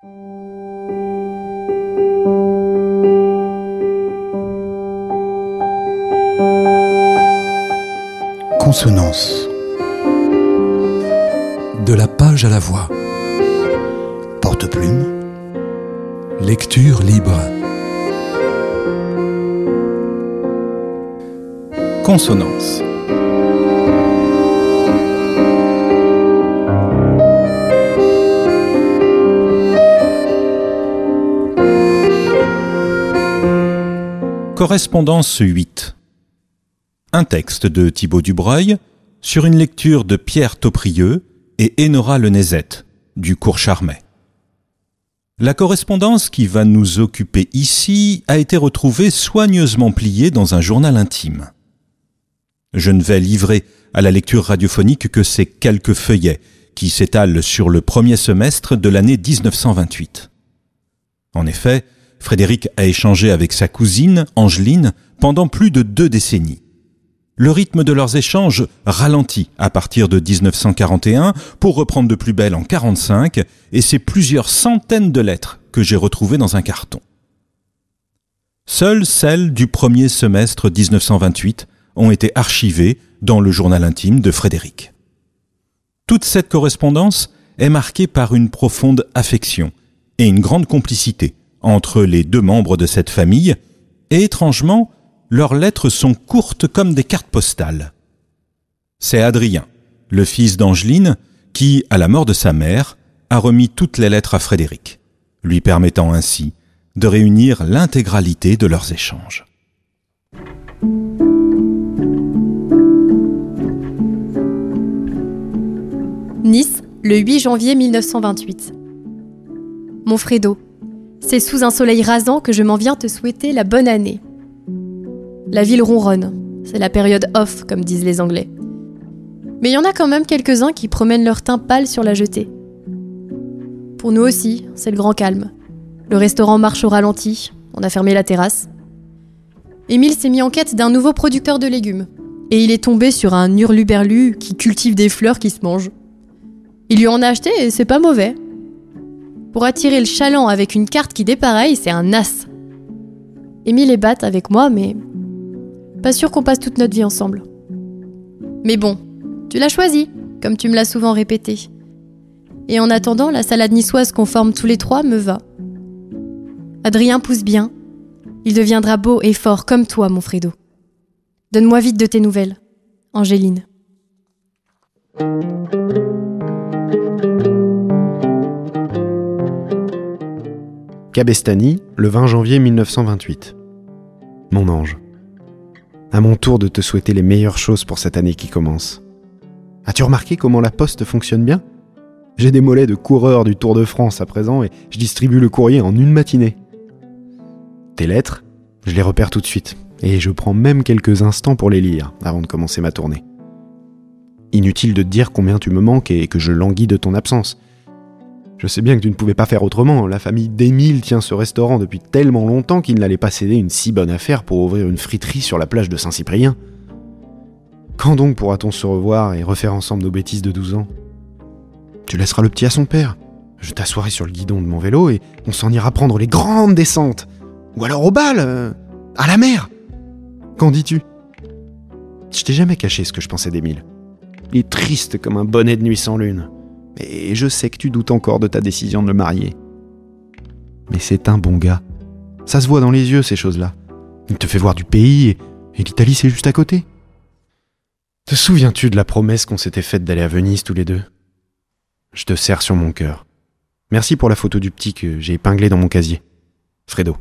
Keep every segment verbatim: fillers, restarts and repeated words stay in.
Consonance. De la page à la voix. Porte-plume. Lecture libre. Consonance. Correspondance huit. Un texte de Thibaut Dubreuil sur une lecture de Pierre Tauprieux et Enora Lenezet du cours Charmet. La correspondance qui va nous occuper ici a été retrouvée soigneusement pliée dans un journal intime. Je ne vais livrer à la lecture radiophonique que ces quelques feuillets qui s'étalent sur le premier semestre de l'année dix-neuf cent vingt-huit. En effet, Frédéric a échangé avec sa cousine, Angeline, pendant plus de deux décennies. Le rythme de leurs échanges ralentit à partir de dix-neuf cent quarante et un pour reprendre de plus belle en quarante-cinq, et c'est plusieurs centaines de lettres que j'ai retrouvées dans un carton. Seules celles du premier semestre dix-neuf cent vingt-huit ont été archivées dans le journal intime de Frédéric. Toute cette correspondance est marquée par une profonde affection et une grande complicité entre les deux membres de cette famille, et étrangement, leurs lettres sont courtes comme des cartes postales. C'est Adrien, le fils d'Angeline, qui, à la mort de sa mère, a remis toutes les lettres à Frédéric, lui permettant ainsi de réunir l'intégralité de leurs échanges. Nice, le huit janvier mille neuf cent vingt-huit. Mon Fredo, c'est sous un soleil rasant que je m'en viens te souhaiter la bonne année. La ville ronronne, c'est la période off, comme disent les Anglais. Mais il y en a quand même quelques-uns qui promènent leur teint pâle sur la jetée. Pour nous aussi, c'est le grand calme. Le restaurant marche au ralenti, on a fermé la terrasse. Émile s'est mis en quête d'un nouveau producteur de légumes, et il est tombé sur un hurluberlu qui cultive des fleurs qui se mangent. Il lui en a acheté et c'est pas mauvais. Pour attirer le chaland avec une carte qui dépareille, c'est un as. Émile est batte avec moi, mais pas sûr qu'on passe toute notre vie ensemble. Mais bon, tu l'as choisi, comme tu me l'as souvent répété. Et en attendant, la salade niçoise qu'on forme tous les trois me va. Adrien pousse bien. Il deviendra beau et fort comme toi, mon Fredo. Donne-moi vite de tes nouvelles. Angéline. Cabestany, le vingt janvier mille neuf cent vingt-huit. Mon ange. À mon tour de te souhaiter les meilleures choses pour cette année qui commence. As-tu remarqué comment la poste fonctionne bien ? J'ai des mollets de coureur du Tour de France à présent et je distribue le courrier en une matinée. Tes lettres, je les repère tout de suite et je prends même quelques instants pour les lire avant de commencer ma tournée. Inutile de te dire combien tu me manques et que je languis de ton absence. Je sais bien que tu ne pouvais pas faire autrement. La famille d'Émile tient ce restaurant depuis tellement longtemps qu'il n'allait pas céder une si bonne affaire pour ouvrir une friterie sur la plage de Saint-Cyprien. Quand donc pourra-t-on se revoir et refaire ensemble nos bêtises de douze ans ? Tu laisseras le petit à son père. Je t'assoirai sur le guidon de mon vélo et on s'en ira prendre les grandes descentes. Ou alors au bal, euh, à la mer. Qu'en dis-tu ? Je t'ai jamais caché ce que je pensais d'Émile. Il est triste comme un bonnet de nuit sans lune. Et je sais que tu doutes encore de ta décision de le marier. Mais c'est un bon gars. Ça se voit dans les yeux, ces choses-là. Il te fait voir du pays et, et l'Italie, c'est juste à côté. Te souviens-tu de la promesse qu'on s'était faite d'aller à Venise tous les deux ? Je te serre sur mon cœur. Merci pour la photo du petit que j'ai épinglé dans mon casier. Fredo.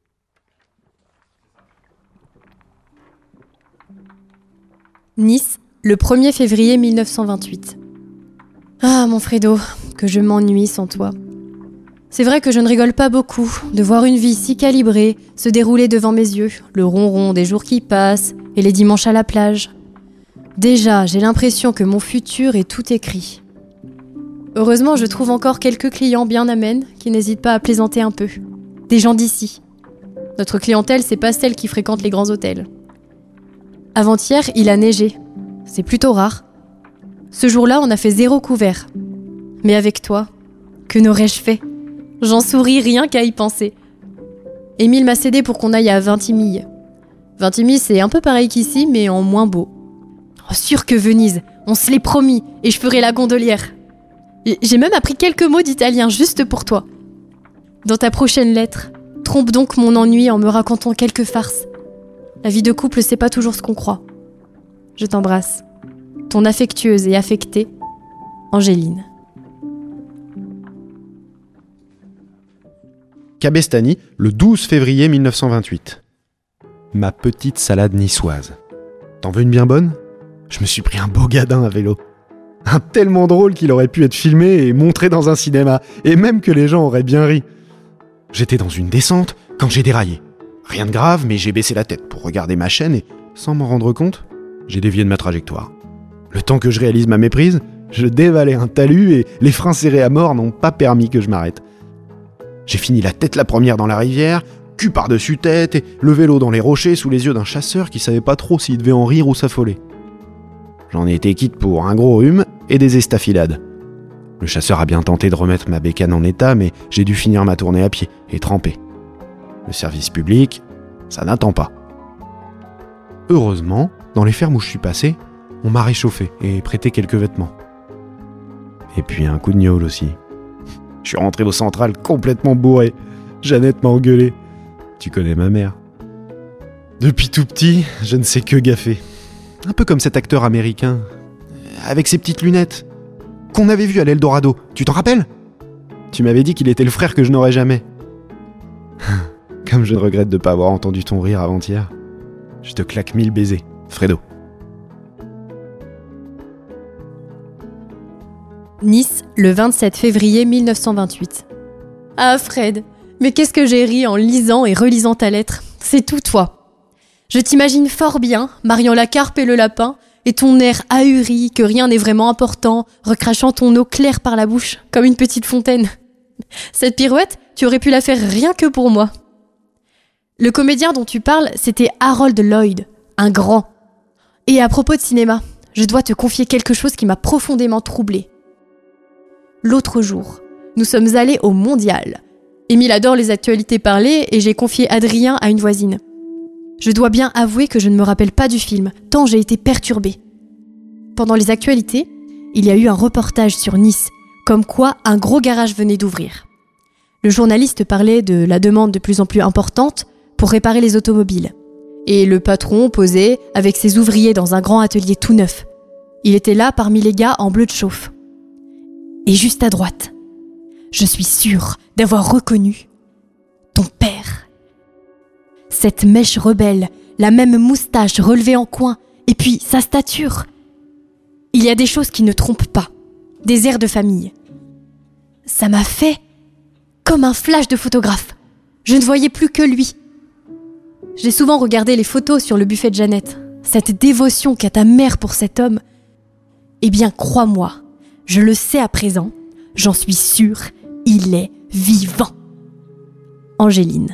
Nice, le premier février mille neuf cent vingt-huit. Ah, mon Fredo, que je m'ennuie sans toi. C'est vrai que je ne rigole pas beaucoup de voir une vie si calibrée se dérouler devant mes yeux, le ronron des jours qui passent et les dimanches à la plage. Déjà, j'ai l'impression que mon futur est tout écrit. Heureusement, je trouve encore quelques clients bien amènes qui n'hésitent pas à plaisanter un peu. Des gens d'ici. Notre clientèle, c'est pas celle qui fréquente les grands hôtels. Avant-hier, il a neigé. C'est plutôt rare. Ce jour-là, on a fait zéro couvert. Mais avec toi, que n'aurais-je fait ? J'en souris rien qu'à y penser. Émile m'a cédé pour qu'on aille à Vintimille. Vintimille, c'est un peu pareil qu'ici, mais en moins beau. Oh, sûr que Venise, on se l'est promis, et je ferai la gondolière. Et j'ai même appris quelques mots d'italien juste pour toi. Dans ta prochaine lettre, trompe donc mon ennui en me racontant quelques farces. La vie de couple, c'est pas toujours ce qu'on croit. Je t'embrasse. Ton affectueuse et affectée, Angéline. Cabestany, le douze février mille neuf cent vingt-huit. Ma petite salade niçoise. T'en veux une bien bonne ? Je me suis pris un beau gadin à vélo. Un tellement drôle qu'il aurait pu être filmé et montré dans un cinéma, et même que les gens auraient bien ri. J'étais dans une descente quand j'ai déraillé. Rien de grave, mais j'ai baissé la tête pour regarder ma chaîne et, sans m'en rendre compte, j'ai dévié de ma trajectoire. Le temps que je réalise ma méprise, je dévalais un talus et les freins serrés à mort n'ont pas permis que je m'arrête. J'ai fini la tête la première dans la rivière, cul par-dessus tête et le vélo dans les rochers sous les yeux d'un chasseur qui savait pas trop s'il devait en rire ou s'affoler. J'en ai été quitte pour un gros rhume et des estafilades. Le chasseur a bien tenté de remettre ma bécane en état, mais j'ai dû finir ma tournée à pied et trempé. Le service public, ça n'attend pas. Heureusement, dans les fermes où je suis passé, on m'a réchauffé et prêté quelques vêtements. Et puis un coup de gnôle aussi. Je suis rentré au central complètement bourré. Jeannette m'a engueulé. Tu connais ma mère. Depuis tout petit, je ne sais que gaffer. Un peu comme cet acteur américain, avec ses petites lunettes, qu'on avait vu à l'Eldorado. Tu t'en rappelles ? Tu m'avais dit qu'il était le frère que je n'aurais jamais. Comme je regrette de ne pas avoir entendu ton rire avant-hier. Je te claque mille baisers, Fredo. Nice, le vingt-sept février mille neuf cent vingt-huit. Ah Fred, mais qu'est-ce que j'ai ri en lisant et relisant ta lettre. C'est tout toi. Je t'imagine fort bien, mariant la carpe et le lapin, et ton air ahuri, que rien n'est vraiment important, recrachant ton eau claire par la bouche, comme une petite fontaine. Cette pirouette, tu aurais pu la faire rien que pour moi. Le comédien dont tu parles, c'était Harold Lloyd, un grand. Et à propos de cinéma, je dois te confier quelque chose qui m'a profondément troublée. L'autre jour, nous sommes allés au Mondial. Émile adore les actualités parlées et j'ai confié Adrien à une voisine. Je dois bien avouer que je ne me rappelle pas du film, tant j'ai été perturbée. Pendant les actualités, il y a eu un reportage sur Nice, comme quoi un gros garage venait d'ouvrir. Le journaliste parlait de la demande de plus en plus importante pour réparer les automobiles. Et le patron posait avec ses ouvriers dans un grand atelier tout neuf. Il était là parmi les gars en bleu de chauffe. Et juste à droite, je suis sûre d'avoir reconnu ton père. Cette mèche rebelle, la même moustache relevée en coin, et puis sa stature. Il y a des choses qui ne trompent pas, des airs de famille. Ça m'a fait comme un flash de photographe. Je ne voyais plus que lui. J'ai souvent regardé les photos sur le buffet de Jeannette. Cette dévotion qu'a ta mère pour cet homme. Eh bien, crois-moi, je le sais à présent, j'en suis sûre, il est vivant. Angéline.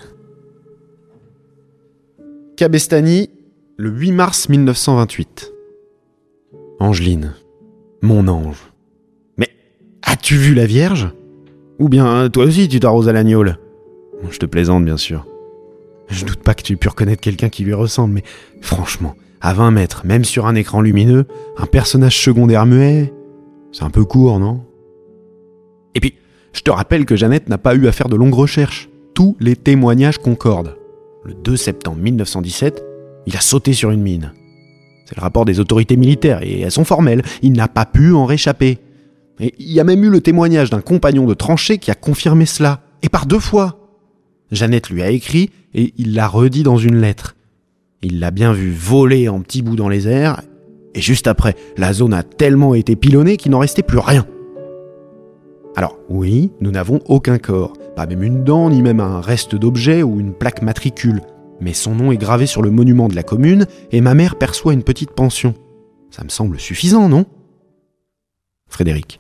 Cabestany, le huit mars mille neuf cent vingt-huit. Angeline, mon ange. Mais as-tu vu la Vierge ? Ou bien toi aussi tu t'arroses à l'agnole ? Je te plaisante bien sûr. Je doute pas que tu aies pu reconnaître quelqu'un qui lui ressemble, mais franchement, à vingt mètres, même sur un écran lumineux, un personnage secondaire muet, c'est un peu court, non ? Et puis, je te rappelle que Jeannette n'a pas eu à faire de longues recherches. Tous les témoignages concordent. Le deux septembre mille neuf cent dix-sept, il a sauté sur une mine. C'est le rapport des autorités militaires, et elles sont formelles. Il n'a pas pu en réchapper. Et il y a même eu le témoignage d'un compagnon de tranchée qui a confirmé cela. Et par deux fois. Jeannette lui a écrit, et il l'a redit dans une lettre. Il l'a bien vu voler en petits bouts dans les airs, et juste après, la zone a tellement été pilonnée qu'il n'en restait plus rien. Alors, oui, nous n'avons aucun corps, pas même une dent, ni même un reste d'objet ou une plaque matricule, mais son nom est gravé sur le monument de la commune, et ma mère perçoit une petite pension. Ça me semble suffisant, non ? Frédéric.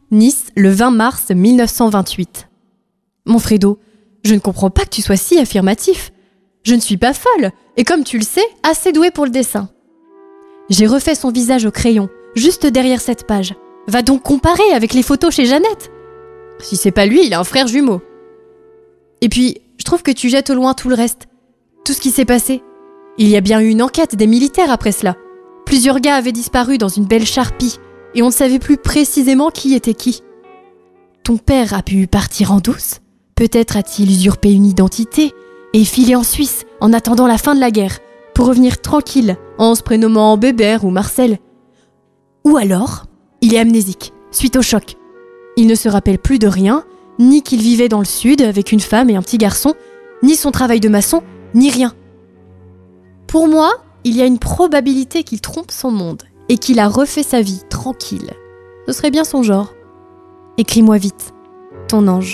Nice, le vingt mars mille neuf cent vingt-huit. Mon Fredo, je ne comprends pas que tu sois si affirmatif. Je ne suis pas folle, et comme tu le sais, assez douée pour le dessin. J'ai refait son visage au crayon, juste derrière cette page. Va donc comparer avec les photos chez Jeannette. Si c'est pas lui, il a un frère jumeau. Et puis, je trouve que tu jettes au loin tout le reste. Tout ce qui s'est passé. Il y a bien eu une enquête des militaires après cela. Plusieurs gars avaient disparu dans une belle charpie, et on ne savait plus précisément qui était qui. Ton père a pu partir en douce. Peut-être a-t-il usurpé une identité et filé en Suisse en attendant la fin de la guerre, pour revenir tranquille en se prénommant Bébert ou Marcel. Ou alors, il est amnésique, suite au choc. Il ne se rappelle plus de rien, ni qu'il vivait dans le sud avec une femme et un petit garçon, ni son travail de maçon, ni rien. Pour moi, il y a une probabilité qu'il trompe son monde et qu'il a refait sa vie tranquille. Ce serait bien son genre. Écris-moi vite, ton ange.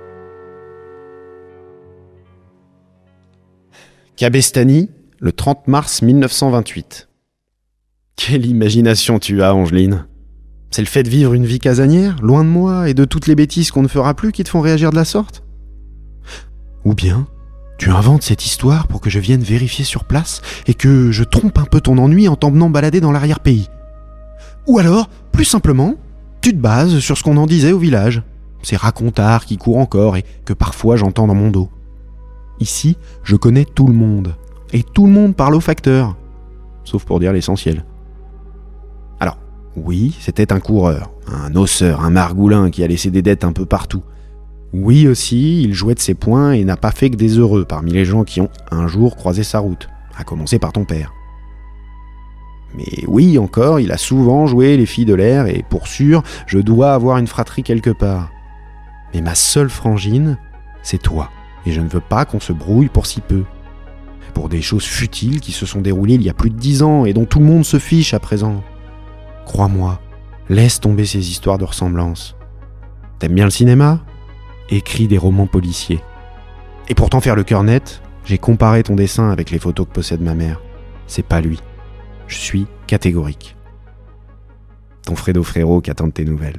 Cabestany, le trente mars mille neuf cent vingt-huit. Quelle imagination tu as, Angeline. C'est le fait de vivre une vie casanière, loin de moi et de toutes les bêtises qu'on ne fera plus qui te font réagir de la sorte ? Ou bien, tu inventes cette histoire pour que je vienne vérifier sur place et que je trompe un peu ton ennui en t'emmenant balader dans l'arrière-pays. Ou alors, plus simplement, tu te bases sur ce qu'on en disait au village, ces racontards qui courent encore et que parfois j'entends dans mon dos. Ici, je connais tout le monde, et tout le monde parle au facteur, sauf pour dire l'essentiel. Alors, oui, c'était un coureur, un osseur, un margoulin qui a laissé des dettes un peu partout. Oui aussi, il jouait de ses poings et n'a pas fait que des heureux parmi les gens qui ont un jour croisé sa route, à commencer par ton père. Mais oui encore, il a souvent joué les filles de l'air et pour sûr, je dois avoir une fratrie quelque part. Mais ma seule frangine, c'est toi. Et je ne veux pas qu'on se brouille pour si peu. Pour des choses futiles qui se sont déroulées il y a plus de dix ans et dont tout le monde se fiche à présent. Crois-moi, laisse tomber ces histoires de ressemblance. T'aimes bien le cinéma ? Écris des romans policiers. Et pour t'en faire le cœur net, j'ai comparé ton dessin avec les photos que possède ma mère. C'est pas lui. Je suis catégorique. Ton Fredo frérot qui attend de tes nouvelles.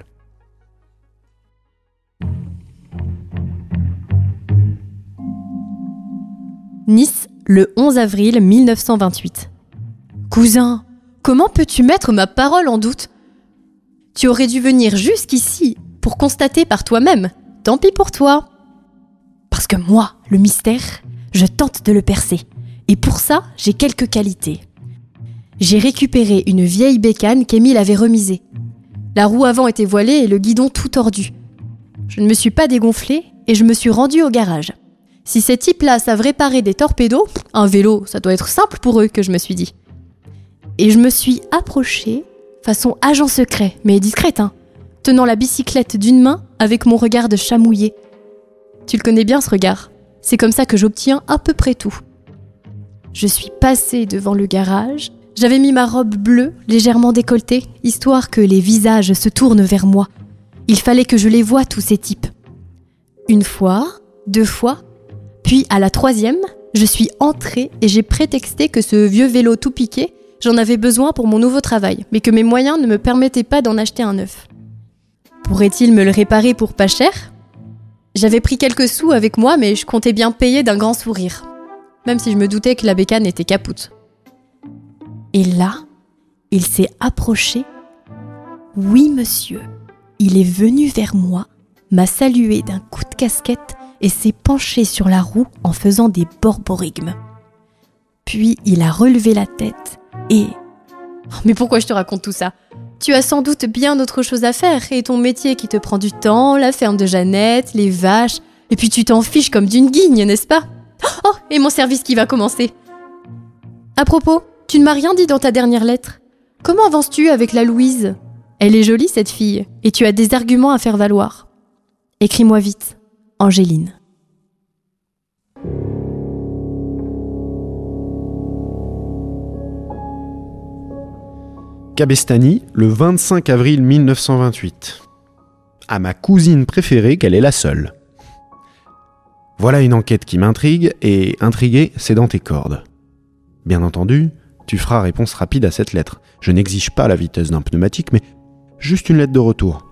Nice, le onze avril mille neuf cent vingt-huit. Cousin, comment peux-tu mettre ma parole en doute ? Tu aurais dû venir jusqu'ici pour constater par toi-même. Tant pis pour toi. Parce que moi, le mystère, je tente de le percer. Et pour ça, j'ai quelques qualités. J'ai récupéré une vieille bécane qu'Émile avait remisée. La roue avant était voilée et le guidon tout tordu. Je ne me suis pas dégonflée et je me suis rendue au garage. Si ces types-là savent réparer des torpédos, un vélo, ça doit être simple pour eux, que je me suis dit. Et je me suis approchée, façon agent secret, mais discrète, hein, tenant la bicyclette d'une main avec mon regard de chat mouillé. Tu le connais bien, ce regard. C'est comme ça que j'obtiens à peu près tout. Je suis passée devant le garage. J'avais mis ma robe bleue, légèrement décolletée, histoire que les visages se tournent vers moi. Il fallait que je les voie, tous ces types. Une fois, deux fois, puis à la troisième, je suis entrée et j'ai prétexté que ce vieux vélo tout piqué, j'en avais besoin pour mon nouveau travail, mais que mes moyens ne me permettaient pas d'en acheter un neuf. Pourrait-il me le réparer pour pas cher ? J'avais pris quelques sous avec moi, mais je comptais bien payer d'un grand sourire, même si je me doutais que la bécane était capoute. Et là, il s'est approché. Oui, monsieur. Il est venu vers moi, m'a salué d'un coup de casquette et s'est penché sur la roue en faisant des borborigmes. Puis il a relevé la tête et... Mais pourquoi je te raconte tout ça ? Tu as sans doute bien autre chose à faire et ton métier qui te prend du temps, la ferme de Jeannette, les vaches, et puis tu t'en fiches comme d'une guigne, n'est-ce pas ? Oh, et mon service qui va commencer. À propos, tu ne m'as rien dit dans ta dernière lettre. Comment avances-tu avec la Louise ? Elle est jolie, cette fille, et tu as des arguments à faire valoir. Écris-moi vite, Angéline. Cabestany, le vingt-cinq avril mille neuf cent vingt-huit. À ma cousine préférée qu'elle est la seule. Voilà une enquête qui m'intrigue, et intriguer, c'est dans tes cordes. Bien entendu, tu feras réponse rapide à cette lettre. Je n'exige pas la vitesse d'un pneumatique, mais juste une lettre de retour.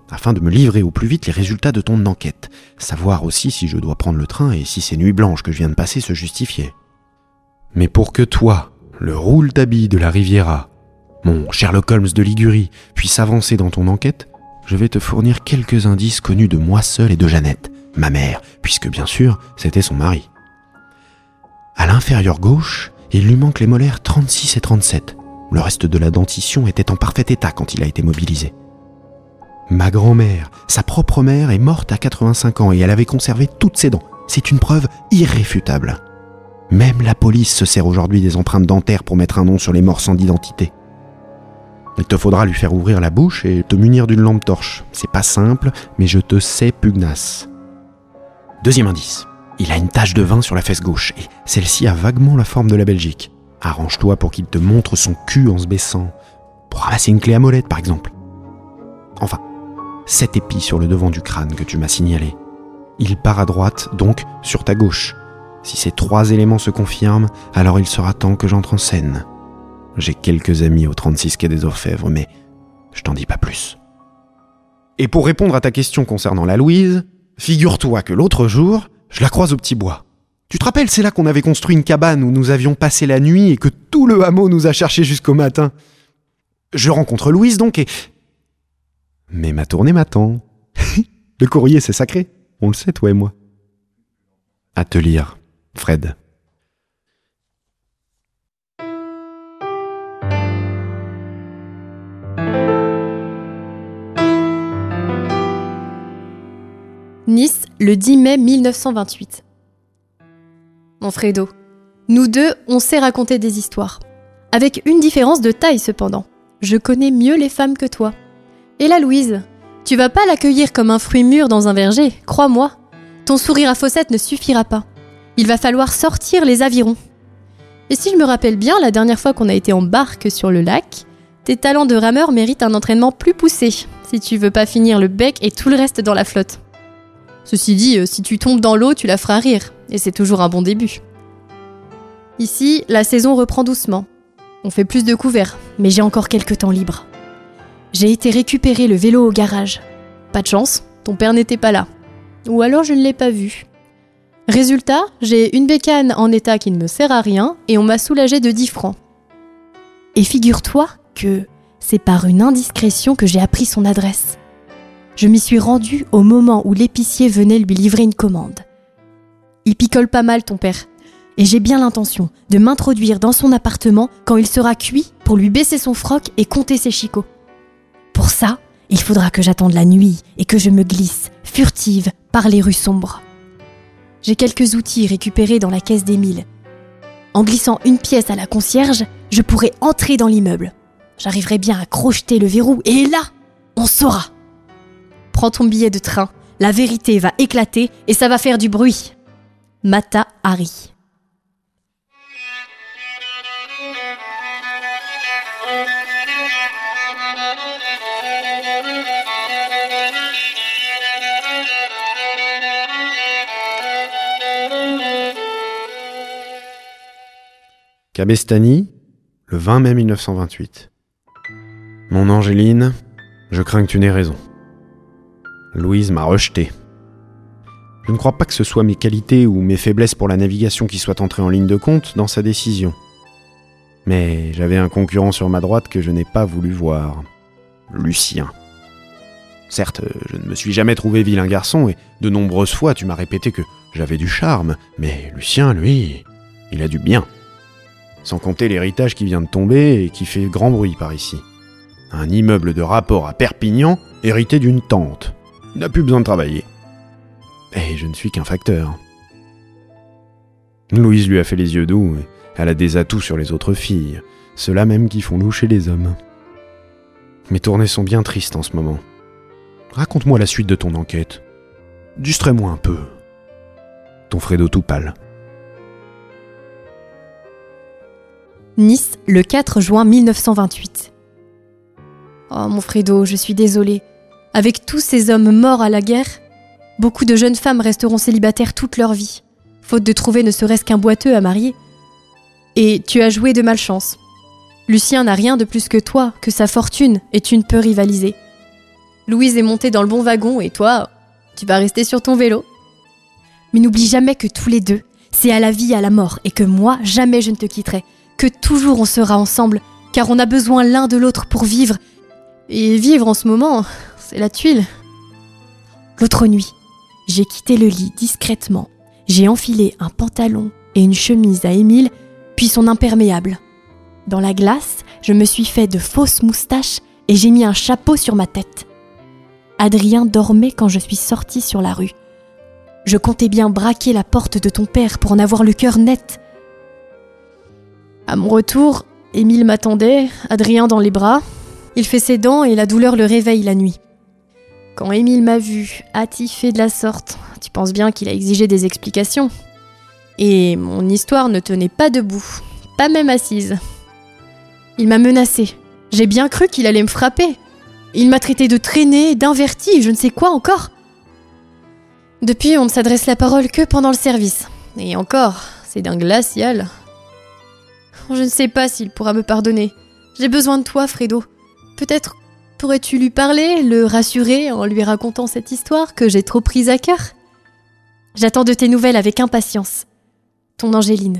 afin de me livrer au plus vite les résultats de ton enquête. Savoir aussi si je dois prendre le train et si ces nuits blanches que je viens de passer se justifiaient. Mais pour que toi, le Rouletabille de la Riviera, mon Sherlock Holmes de Ligurie, puisse avancer dans ton enquête, je vais te fournir quelques indices connus de moi seul et de Jeannette, ma mère, puisque bien sûr, c'était son mari. À l'inférieur gauche, il lui manque les molaires trente-six et trente-sept. Le reste de la dentition était en parfait état quand il a été mobilisé. Ma grand-mère, sa propre mère, est morte à quatre-vingt-cinq ans et elle avait conservé toutes ses dents. C'est une preuve irréfutable. Même la police se sert aujourd'hui des empreintes dentaires pour mettre un nom sur les morts sans identité. Il te faudra lui faire ouvrir la bouche et te munir d'une lampe torche. C'est pas simple, mais je te sais pugnace. Deuxième indice. Il a une tache de vin sur la fesse gauche et celle-ci a vaguement la forme de la Belgique. Arrange-toi pour qu'il te montre son cul en se baissant. Pour ramasser une clé à molette, par exemple. Enfin, cet épi sur le devant du crâne que tu m'as signalé. Il part à droite, donc sur ta gauche. Si ces trois éléments se confirment, alors il sera temps que j'entre en scène. J'ai quelques amis au trente-six quai des Orfèvres, mais je t'en dis pas plus. Et pour répondre à ta question concernant la Louise, figure-toi que l'autre jour, je la croise au Petit Bois. Tu te rappelles, c'est là qu'on avait construit une cabane où nous avions passé la nuit et que tout le hameau nous a cherchés jusqu'au matin. Je rencontre Louise donc et... Mais ma tournée m'attend. Le courrier, c'est sacré. On le sait, toi et moi. À te lire, Fred. Nice, le dix mai mille neuf cent vingt-huit. Mon Fredo, nous deux, on sait raconter des histoires. Avec une différence de taille cependant. Je connais mieux les femmes que toi. Et la Louise, tu vas pas l'accueillir comme un fruit mûr dans un verger, crois-moi. Ton sourire à fossettes ne suffira pas. Il va falloir sortir les avirons. Et si je me rappelle bien, la dernière fois qu'on a été en barque sur le lac, tes talents de rameur méritent un entraînement plus poussé, si tu veux pas finir le bec et tout le reste dans la flotte. Ceci dit, si tu tombes dans l'eau, tu la feras rire, et c'est toujours un bon début. Ici, la saison reprend doucement. On fait plus de couverts, mais j'ai encore quelques temps libres. J'ai été récupérer le vélo au garage. Pas de chance, ton père n'était pas là. Ou alors je ne l'ai pas vu. Résultat, j'ai une bécane en état qui ne me sert à rien, et on m'a soulagé de dix francs. Et figure-toi que c'est par une indiscrétion que j'ai appris son adresse. Je m'y suis rendue au moment où l'épicier venait lui livrer une commande. Il picole pas mal, ton père, et j'ai bien l'intention de m'introduire dans son appartement quand il sera cuit pour lui baisser son froc et compter ses chicots. Pour ça, il faudra que j'attende la nuit et que je me glisse, furtive, par les rues sombres. J'ai quelques outils récupérés dans la caisse d'Émile. En glissant une pièce à la concierge, je pourrai entrer dans l'immeuble. J'arriverai bien à crocheter le verrou et là, on saura. Prends ton billet de train, la vérité va éclater et ça va faire du bruit. Mata Hari. Cabestany, le vingt mai mille neuf cent vingt-huit. Mon Angéline, je crains que tu n'aies raison. Louise m'a rejeté. Je ne crois pas que ce soit mes qualités ou mes faiblesses pour la navigation qui soient entrées en ligne de compte dans sa décision. Mais j'avais un concurrent sur ma droite que je n'ai pas voulu voir. Lucien. Certes, je ne me suis jamais trouvé vilain garçon et de nombreuses fois tu m'as répété que j'avais du charme, mais Lucien, lui, il a du bien. Sans compter l'héritage qui vient de tomber et qui fait grand bruit par ici. Un immeuble de rapport à Perpignan, hérité d'une tante. Il n'a plus besoin de travailler. Et je ne suis qu'un facteur. Louise lui a fait les yeux doux, et elle a des atouts sur les autres filles, ceux-là même qui font loucher les hommes. Mes tournées sont bien tristes en ce moment. Raconte-moi la suite de ton enquête. Distrais-moi un peu. Ton Fredo tout pâle. Nice, le quatre juin mille neuf cent vingt-huit. Oh mon Fredo, je suis désolée. Avec tous ces hommes morts à la guerre, beaucoup de jeunes femmes resteront célibataires toute leur vie, faute de trouver ne serait-ce qu'un boiteux à marier. Et tu as joué de malchance. Lucien n'a rien de plus que toi, que sa fortune, et tu ne peux rivaliser. Louise est montée dans le bon wagon et toi, tu vas rester sur ton vélo. Mais n'oublie jamais que tous les deux, c'est à la vie et à la mort et que moi, jamais je ne te quitterai, que toujours on sera ensemble, car on a besoin l'un de l'autre pour vivre. Et vivre en ce moment, c'est la tuile. L'autre nuit, j'ai quitté le lit discrètement. J'ai enfilé un pantalon et une chemise à Émile, puis son imperméable. Dans la glace, je me suis fait de fausses moustaches et j'ai mis un chapeau sur ma tête. Adrien dormait quand je suis sortie sur la rue. Je comptais bien braquer la porte de ton père pour en avoir le cœur net. À mon retour, Émile m'attendait, Adrien dans les bras. Il fait ses dents et la douleur le réveille la nuit. Quand Émile m'a vu attifée de la sorte, tu penses bien qu'il a exigé des explications. Et mon histoire ne tenait pas debout, pas même assise. Il m'a menacée. J'ai bien cru qu'il allait me frapper. Il m'a traité de traînée, d'invertie, je ne sais quoi encore. Depuis, on ne s'adresse la parole que pendant le service. Et encore, c'est d'un glacial. Je ne sais pas s'il pourra me pardonner. J'ai besoin de toi, Fredo. Peut-être pourrais-tu lui parler, le rassurer en lui racontant cette histoire que j'ai trop prise à cœur? J'attends de tes nouvelles avec impatience. Ton Angéline.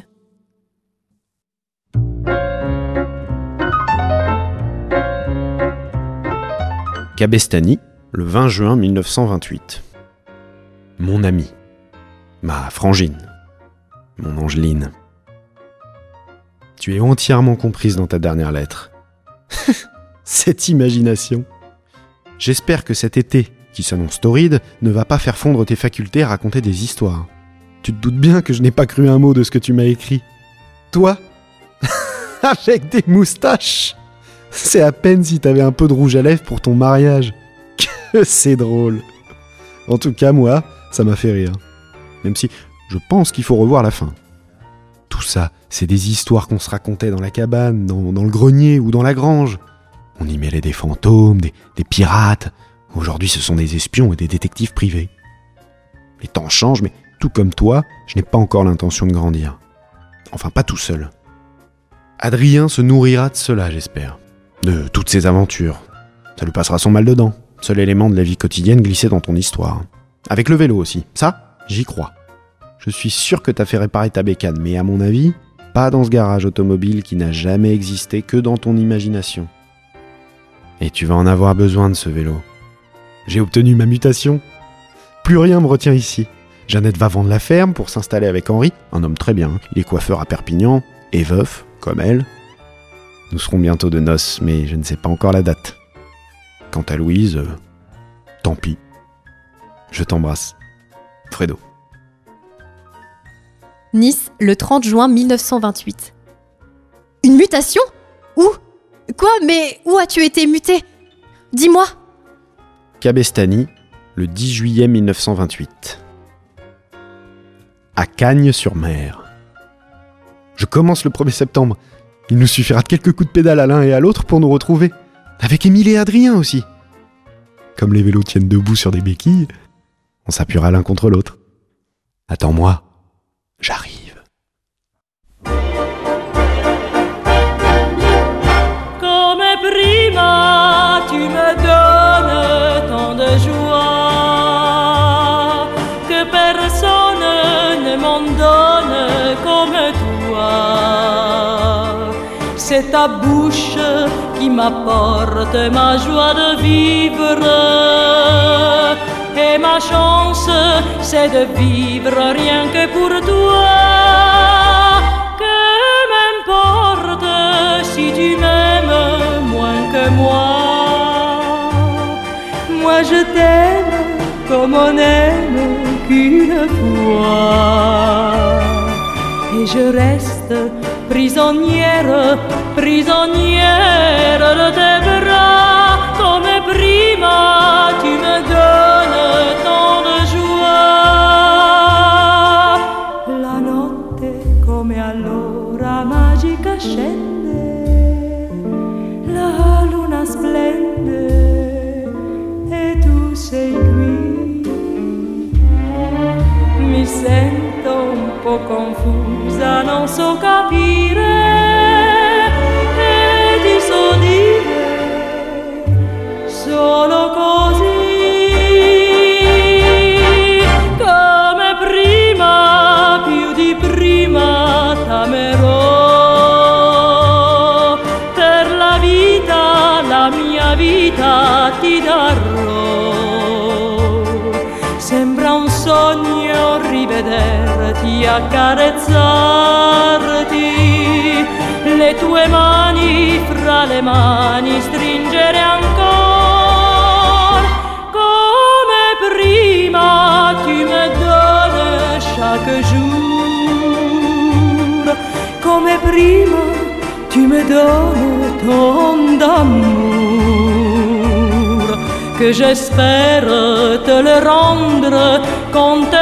Cabestany, le vingt juin mille neuf cent vingt-huit. Mon ami, ma frangine, mon Angeline. Tu es entièrement comprise dans ta dernière lettre. Cette imagination. J'espère que cet été, qui s'annonce torride, ne va pas faire fondre tes facultés à raconter des histoires. Tu te doutes bien que je n'ai pas cru un mot de ce que tu m'as écrit. Toi, avec des moustaches. C'est à peine si t'avais un peu de rouge à lèvres pour ton mariage. Que c'est drôle. En tout cas, moi, ça m'a fait rire. Même si je pense qu'il faut revoir la fin. Tout ça, c'est des histoires qu'on se racontait dans la cabane, dans, dans le grenier ou dans la grange. On y mêlait des fantômes, des, des pirates. Aujourd'hui, ce sont des espions et des détectives privés. Les temps changent, mais tout comme toi, je n'ai pas encore l'intention de grandir. Enfin, pas tout seul. Adrien se nourrira de cela, j'espère. De toutes ces aventures. Ça lui passera son mal dedans. Seul élément de la vie quotidienne glissé dans ton histoire. Avec le vélo aussi. Ça, j'y crois. Je suis sûr que t'as fait réparer ta bécane, mais à mon avis, pas dans ce garage automobile qui n'a jamais existé que dans ton imagination. Et tu vas en avoir besoin de ce vélo. J'ai obtenu ma mutation. Plus rien me retient ici. Jeannette va vendre la ferme pour s'installer avec Henri, un homme très bien. Il est coiffeur à Perpignan et veuf, comme elle. Nous serons bientôt de noces, mais je ne sais pas encore la date. Quant à Louise, euh, tant pis. Je t'embrasse. Fredo. Nice, le trente juin mille neuf cent vingt-huit. Une mutation? Où? Quoi? Mais où as-tu été muté? Dis-moi. Cabestany, le dix juillet mille neuf cent vingt-huit. À Cagnes-sur-Mer. Je commence le premier septembre. Il nous suffira de quelques coups de pédale à l'un et à l'autre pour nous retrouver. Avec Émile et Adrien aussi. Comme les vélos tiennent debout sur des béquilles, on s'appuiera l'un contre l'autre. Attends-moi, j'arrive. Comme prima, tu me donnes tant de joie que personne ne m'en donne comme toi. C'est ta bouche qui m'apporte ma joie de vivre. Et ma chance, c'est de vivre rien que pour toi. Que m'importe si tu m'aimes moins que moi. Moi je t'aime comme on aime qu'une fois. Et je reste prisonnière, prisonnière de tes bras. Comme prima, tu me donnes tant de joie. La notte come allora magica scende, la luna splende e tu sei qui. Mi sento un po' confusa, non so capire e ti so dire solo così. accarezzarti, le tue mani fra le mani stringere ancora, come prima tu me donnes chaque jour, come prima tu me donnes ton d'amour, que j'espère te le rendre quand